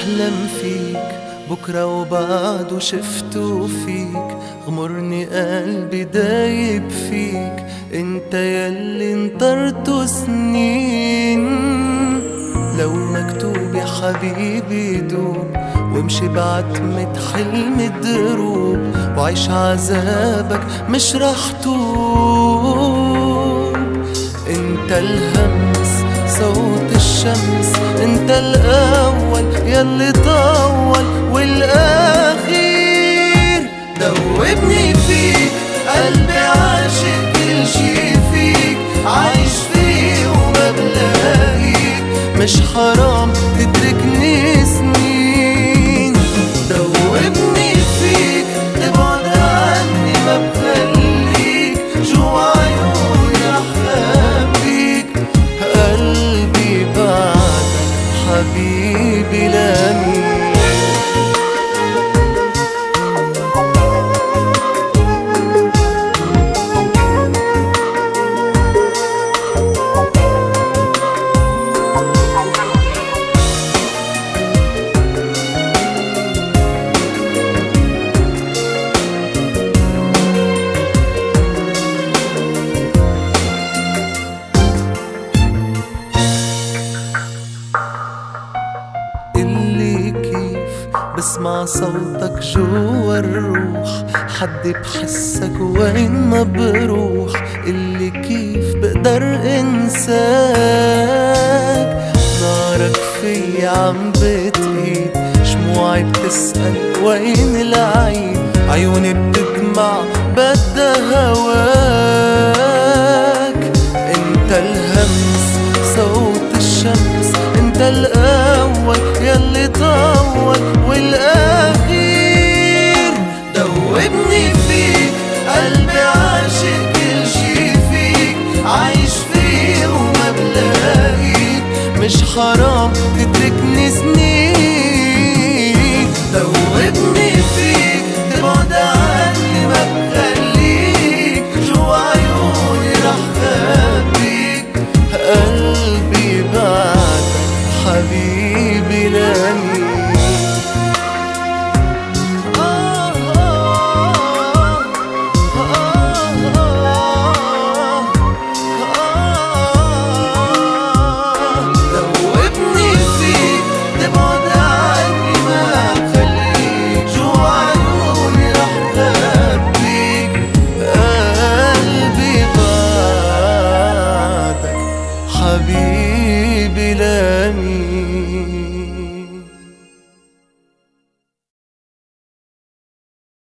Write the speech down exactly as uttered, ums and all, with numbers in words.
بحلم فيك بكرة وبعده شفته فيك، غمرني قلبي دايب فيك، انت ياللي انطرته سنين. لو مكتوب يا حبيبي دوب، وامشي بعتمة حلم الدروب، وعيش عذابك مش رح توب. انت الهمس صوت الشمس، انت الاول ياللي طول والاخير. دوبني فيك قلبي عاشق، كل شي فيك عايش فيه وما بلاقيك، مش حرام تتركني سنين. دوبني فيك تبعد عني ما بخليك، جوا عيوني رح خبيك، قلبي بعدك حبيبي لمين. اللي كيف بسمع صوتك جوا الروح، حد بحسك وين ما بروح. اللي كيف بقدر انساك، نارك في عم بتقيد، شموعي بتسأل وين العيد، عيوني بتدمع بدها هواك. انت الهمس صوت الشمس، انت الاول ياللي طول والاخير. دوبني فيك قلبي عاشق، كل شي فيك عايش فيه وما بلاقيك، مش حرام تتركني سنين. دوبني فيك تبعد عني ما بخليك، جوا عيوني رح خبيك، قلبي بعدك حبيبي لمين. دوبني فيك تبعد عني ما بخليك، جوا عيوني رح خبيك، قلبي بعدك حبيبي.